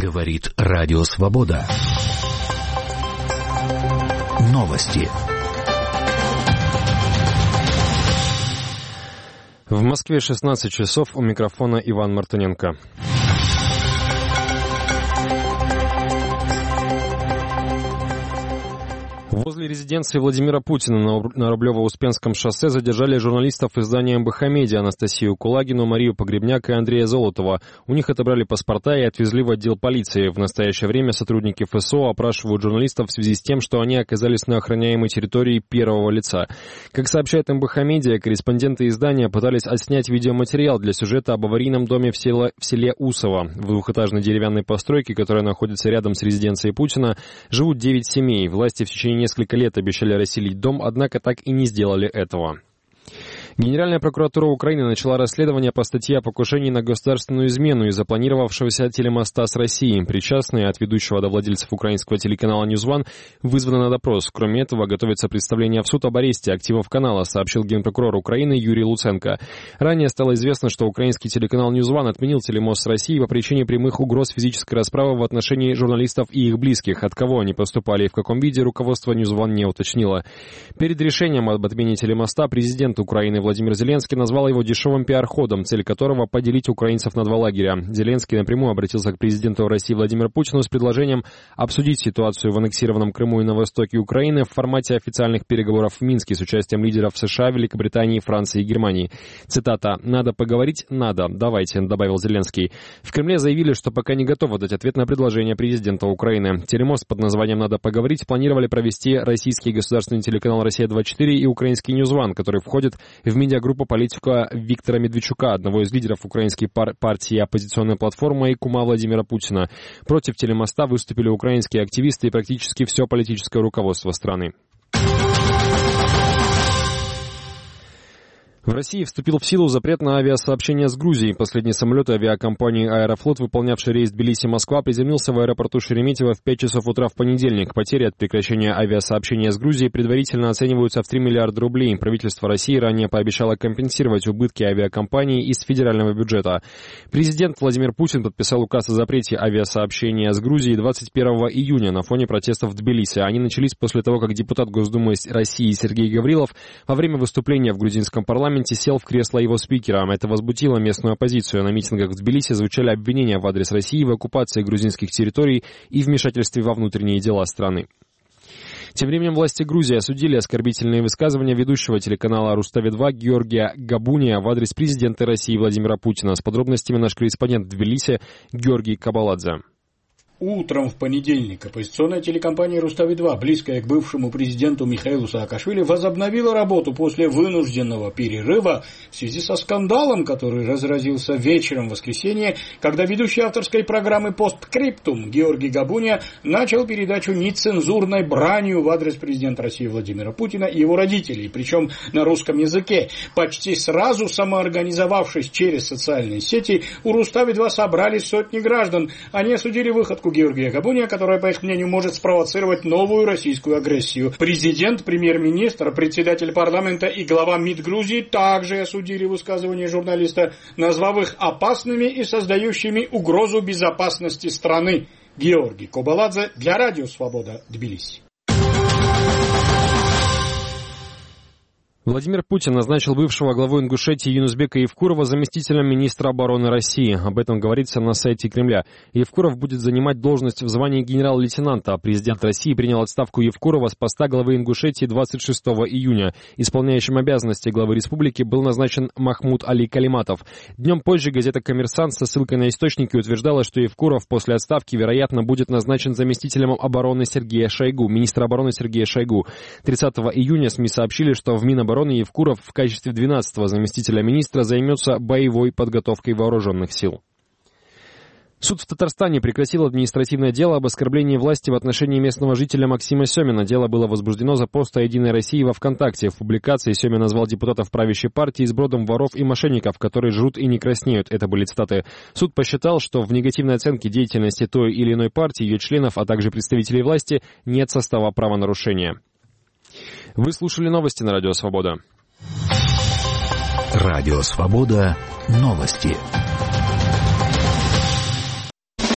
Говорит Радио Свобода. Новости. В Москве 16 часов, у микрофона Иван Мартыненко. Возле резиденции Владимира Путина на Рублево-Успенском шоссе задержали журналистов издания МБХ Медиа Анастасию Кулагину, Марию Погребняк и Андрея Золотова. У них отобрали паспорта и отвезли в отдел полиции. В настоящее время сотрудники ФСО опрашивают журналистов в связи с тем, что они оказались на охраняемой территории первого лица. Как сообщает МБХ Медиа, корреспонденты издания пытались отснять видеоматериал для сюжета об аварийном доме в селе Усово. В двухэтажной деревянной постройке, которая находится рядом с резиденцией Путина, живут 9 семей. Власти в течение несколько лет обещали расселить дом, однако так и не сделали этого. Генеральная прокуратура Украины начала расследование по статье о покушении на государственную измену из запланировавшегося телемоста с Россией. Причастные от ведущего до владельцев украинского телеканала Ньюзван вызваны на допрос. Кроме этого, готовится представление в суд об аресте активов канала, сообщил генпрокурор Украины Юрий Луценко. Ранее стало известно, что украинский телеканал Ньюзван отменил телемост с Россией по причине прямых угроз физической расправы в отношении журналистов и их близких. От кого они поступали и в каком виде, руководство Ньюзван не уточнило. Перед решением об отмене телемоста президент Украины Владимир Зеленский назвал его дешевым пиар-ходом, цель которого — поделить украинцев на два лагеря. Зеленский напрямую обратился к президенту России Владимиру Путину с предложением обсудить ситуацию в аннексированном Крыму и на востоке Украины в формате официальных переговоров в Минске с участием лидеров США, Великобритании, Франции и Германии. Цитата: «Надо поговорить? Надо. Давайте», — добавил Зеленский. В Кремле заявили, что пока не готовы дать ответ на предложение президента Украины. Телемост под названием «Надо поговорить» планировали провести российский государственный телеканал «Россия-24» и украинский Ньюзван, который входит в медиагруппу политика Виктора Медведчука, одного из лидеров украинской партии «Оппозиционная платформа» и кума Владимира Путина. Против телемоста выступили украинские активисты и практически все политическое руководство страны. В России вступил в силу запрет на авиасообщение с Грузией. Последний самолет авиакомпании «Аэрофлот», выполнявший рейс Тбилиси-Москва, приземлился в аэропорту Шереметьево в 5 часов утра в понедельник. Потери от прекращения авиасообщения с Грузией предварительно оцениваются в 3 миллиарда рублей. Правительство России ранее пообещало компенсировать убытки авиакомпании из федерального бюджета. Президент Владимир Путин подписал указ о запрете авиасообщения с Грузией 21 июня на фоне протестов в Тбилиси. Они начались после того, как депутат Госдумы России Сергей Гаврилов во время выступления в грузинском парламенте сел в кресло его спикера. Это возбудило местную оппозицию. На митингах в Тбилиси звучали обвинения в адрес России в оккупации грузинских территорий и вмешательстве во внутренние дела страны. Тем временем власти Грузии осудили оскорбительные высказывания ведущего телеканала «Рустави-2» Георгия Габуния в адрес президента России Владимира Путина. С подробностями наш корреспондент в Тбилиси Георгий Кабаладзе. Утром в понедельник оппозиционная телекомпания «Рустави-2», близкая к бывшему президенту Михаилу Саакашвили, возобновила работу после вынужденного перерыва в связи со скандалом, который разразился вечером в воскресенье, когда ведущий авторской программы «Постскриптум» Георгий Габуния начал передачу нецензурной бранью в адрес президента России Владимира Путина и его родителей, причем на русском языке. Почти сразу, самоорганизовавшись через социальные сети, у «Рустави-2» собрались сотни граждан. Они осудили выходку Георгия Габуния, которая, по их мнению, может спровоцировать новую российскую агрессию. Президент, премьер-министр, председатель парламента и глава МИД Грузии также осудили высказывания журналиста, назвав их опасными и создающими угрозу безопасности страны. Георгий Кабаладзе для Радио Свобода, Тбилиси. Владимир Путин назначил бывшего главу Ингушетии Юнусбека Евкурова заместителем министра обороны России. Об этом говорится на сайте Кремля. Евкуров будет занимать должность в звании генерал-лейтенанта. Президент России принял отставку Евкурова с поста главы Ингушетии 26 июня. Исполняющим обязанности главы республики был назначен Махмуд Али Калиматов. Днем позже газета «Коммерсант» со ссылкой на источники утверждала, что Евкуров после отставки, вероятно, будет назначен заместителем обороны Сергея Шойгу, министра обороны Сергея Шойгу. 30 июня СМИ сообщили, что в Минобороны Евкуров в качестве 12-го заместителя министра займется боевой подготовкой вооруженных сил. Суд в Татарстане прекратил административное дело об оскорблении власти в отношении местного жителя Максима Семина. Дело было возбуждено за пост о «Единой России» во ВКонтакте. В публикации Семин назвал депутатов правящей партии сбродом воров и мошенников, которые жрут и не краснеют. Это были цитаты. Суд посчитал, что в негативной оценке деятельности той или иной партии, ее членов, а также представителей власти нет состава правонарушения. Вы слушали новости на Радио Свобода. Радио Свобода. Новости.